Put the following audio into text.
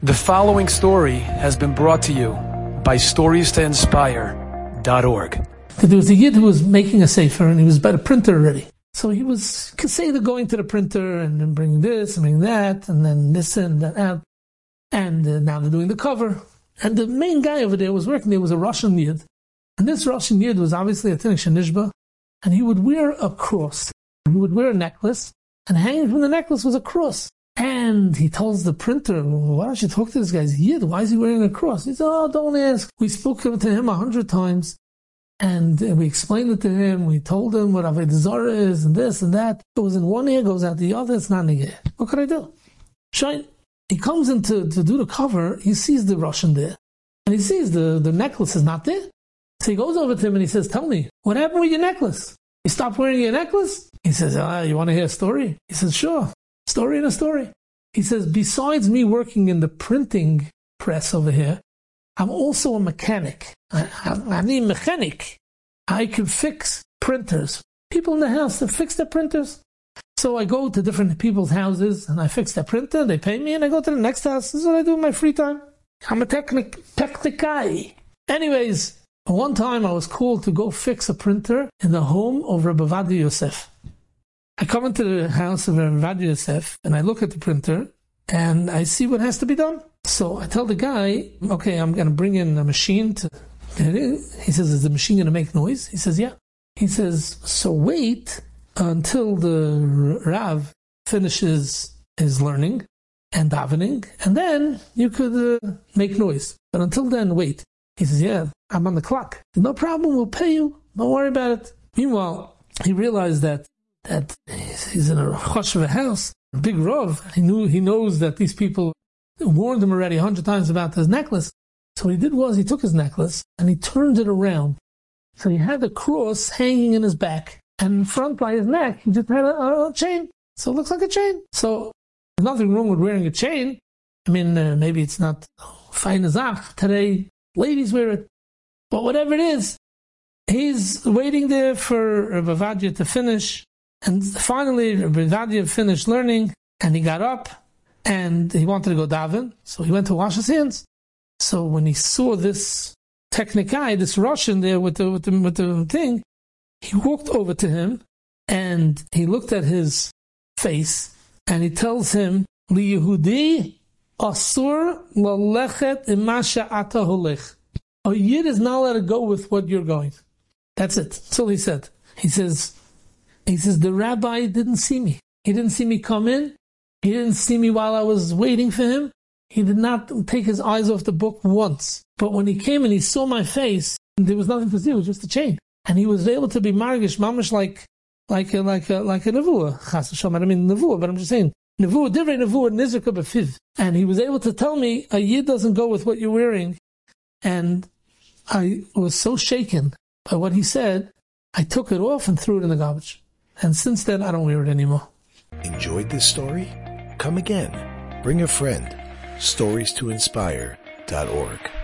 The following story has been brought to you by StoriesToInspire.org. There was a Yid who was making a sefer, and he was by the printer already. So he was going to the printer and then bringing this and bringing that, and then this and that out. And now they're doing the cover. And the main guy over there was working there was a Russian Yid. And this Russian Yid was obviously a Tinnik Shenishba, and he would wear a cross. He would wear a necklace, and hanging from the necklace was a cross. And he tells the printer, why don't you talk to this guy's Yid? Why is he wearing a cross? He said, don't ask. We spoke to him 100 times. And we explained it to him. We told him what Avodah Zarah is and this and that. It goes in one ear, goes out the other. It's not in the ear. What could I do? Shine. He comes in to do the cover. He sees the Russian there. And he sees the necklace is not there. So he goes over to him and he says, tell me, what happened with your necklace? You stopped wearing your necklace? He says, you want to hear a story? He says, sure. Story in a story. He says, besides me working in the printing press over here, I'm also a mechanic. I'm a mechanic. I can fix printers. People in the house that fix their printers. So I go to different people's houses and I fix their printer. They pay me and I go to the next house. This is what I do in my free time. I'm a technicai. Anyways, one time I was called to go fix a printer in the home of Rabbi Ovadia Yosef. I come into the house of Rabbi Ovadia Yosef and I look at the printer and I see what has to be done. So I tell the guy, okay, I'm going to bring in a machine to... He says, is the machine going to make noise? He says, yeah. He says, so wait until the Rav finishes his learning and davening, and then you could make noise. But until then, wait. He says, yeah, I'm on the clock. No problem, we'll pay you. Don't worry about it. Meanwhile, he realized that he's in a hush of a house, a big Rav. He knows that these people warned him already 100 times about his necklace. So what he did was he took his necklace and he turned it around. So he had the cross hanging in his back, and in front by his neck he just had a chain. So it looks like a chain. So there's nothing wrong with wearing a chain. I mean, maybe it's not fine as today. Ladies wear it. But whatever it is, he's waiting there for Rabbi Ovadia to finish. And finally, Rabbi Ovadia finished learning, and he got up, and he wanted to go daven. So he went to wash his hands. So when he saw this technicai, this Russian there with the thing, he walked over to him, and he looked at his face, and he tells him, Li Yehudi asur lalechet ima she'ata holech. A Yid is not allowed to go with what you're going. That's it. That's all he said. He says, the rabbi didn't see me. He didn't see me come in. He didn't see me while I was waiting for him. He did not take his eyes off the book once. But when he came and he saw my face, there was nothing to see. It was just a chain. And he was able to be margish, mamish like a nevuah. Chas v'shalom, I don't mean nevuah, but I'm just saying, nevuah, divrei nevuah, nizrika b'fiv. And he was able to tell me, a Yid doesn't go with what you're wearing. And I was so shaken by what he said, I took it off and threw it in the garbage. And since then, I don't wear it anymore. Enjoyed this story? Come again. Bring a friend. StoriesToInspire.org